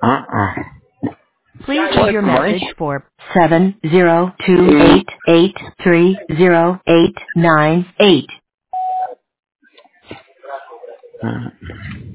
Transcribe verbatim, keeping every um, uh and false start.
Uh-uh. Please leave What, your Mike? message for seven zero two eight eight three zero eight nine eight. Uh,